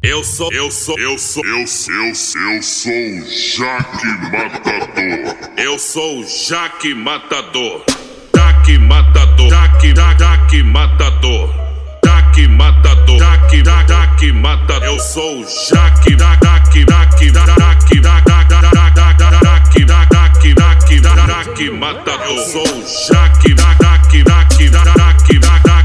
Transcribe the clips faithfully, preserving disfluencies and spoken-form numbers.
Eu sou, eu sou, eu sou, Eu, eu, eu sou o Jaque Matador. eu sou o Jaque Matador. Jaque Matador, Jaque, Jaque Matador. Jaque Matador, Jaque, Jaque Matador. Eu sou o Jaque, Jaque, Jaque, Jaque, Jaque, Jaque, Jaque, Jaque, Jaque Matador. Eu sou o Jaque, Jaque, Jaque, Jaque, Jaque,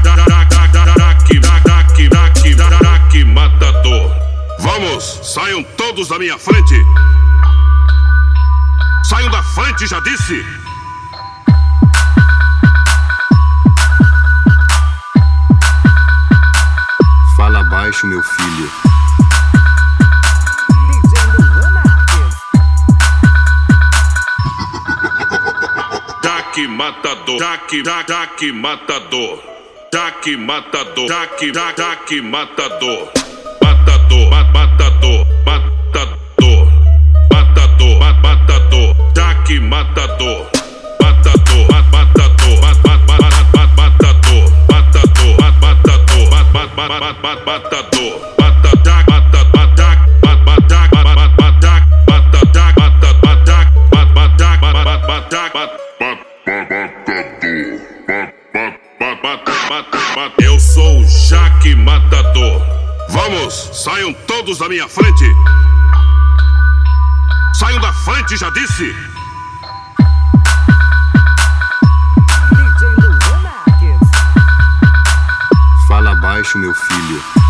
Jaque, Jaque, Jaque Matador. Vamos, saiam todos da minha frente. Saiam da frente, já disse. Fala baixo, meu filho. Jaque Matador, Jaque, Jaque Matador. Jaque Matador, Jaque, Jaque Matador. Matador, matador, matador. Matador, matador. Jaque Matador. Matador, matador, matador, matador, matador, matador, eu sou o Jaque Matador. Vamos, saiam todos da minha frente. Saiam da frente, já disse. Fala baixo, meu filho.